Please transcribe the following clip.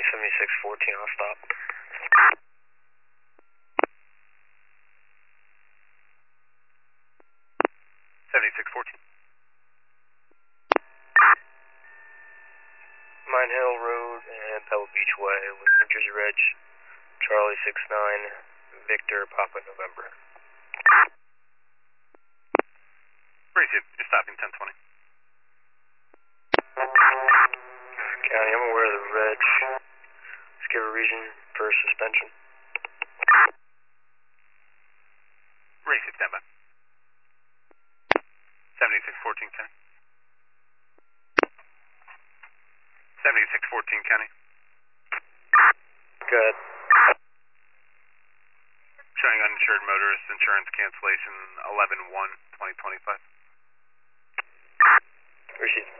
County, 7614, I'll stop. 7614. Mine Hill Road and Pebble Beach Way with New Jersey Reg, Charlie 69, Victor, Papa November. Appreciate it. You're stopping 1020. County, I'm aware of the Reg. Let's give a reason for suspension. Receive, stand by. 7614 County. 7614 County. Good. Showing uninsured motorist insurance cancellation 11/1/2025. Receive.